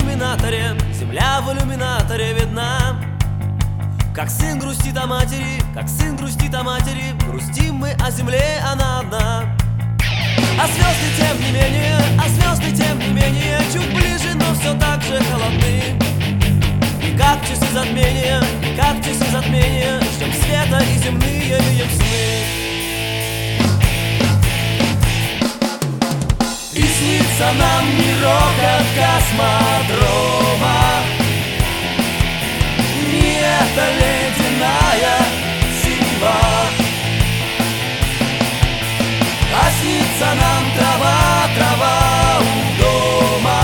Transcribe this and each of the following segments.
иллюминаторе, земля в иллюминаторе видна. Как сын грустит о матери, как сын грустит о матери, грустим мы о земле, она одна. А звезды тем не менее, а звезды тем не менее, чуть ближе, но все так же холодны. И как часы затмения, и как часы затмения, ждем света и земные видим сны. И снится нам мирок от космодрома, не эта ледяная синева. А снится нам трава, трава у дома,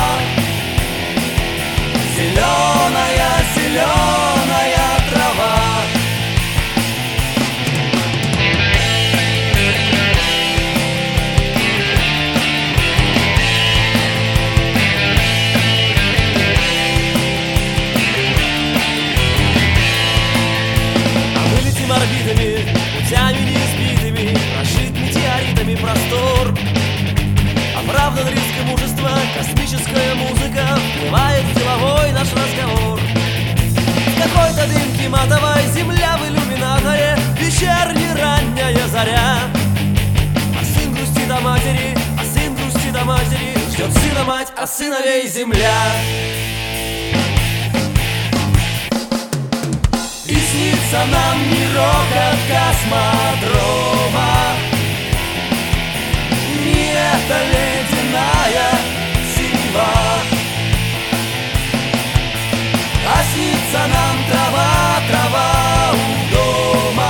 зеленая, зеленая трава. А мы летим орбитами, путями неизбитыми, прошит метеоритами простор. Оправдан риск и мужество, космическая музыка вплывает в деловой наш разговор. В какой-то дымке матовой земля в иллюминаторе, вечерняя ранняя заря. А сын грустит о матери, а сын грустит о матери, ждет сына мать, а сыновей земля. И снится нам мирок от космодрома, не эта ледяная синева. А снится нам трава, трава у дома,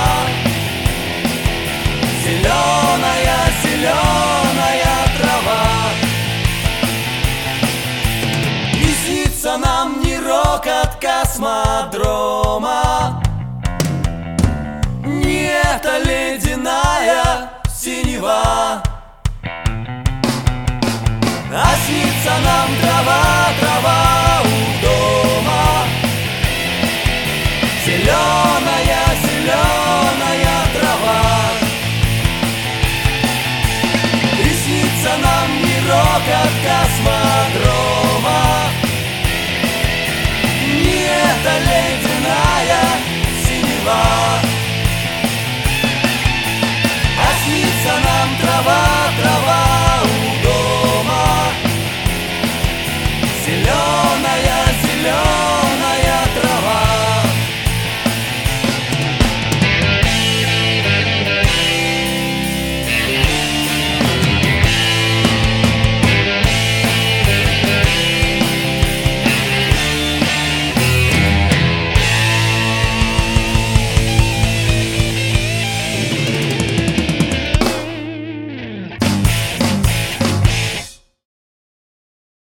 зеленая, зеленая трава. И снится нам мирок от космодрома, не эта ледяная синева. А снится нам трава,